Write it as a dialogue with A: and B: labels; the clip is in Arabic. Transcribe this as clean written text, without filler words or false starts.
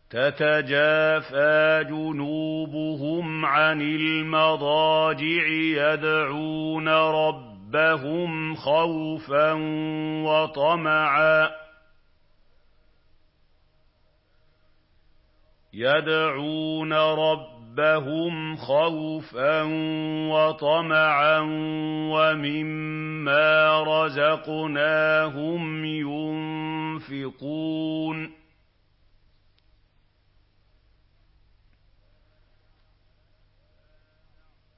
A: تَتَجَافَىٰ جُنُوبُهُمْ عَنِ الْمَضَاجِعِ يَدْعُونَ رَبَّهُمْ خَوْفًا وَطَمَعًا وَمِمَّا رَزَقْنَاهُمْ يُنفِقُونَ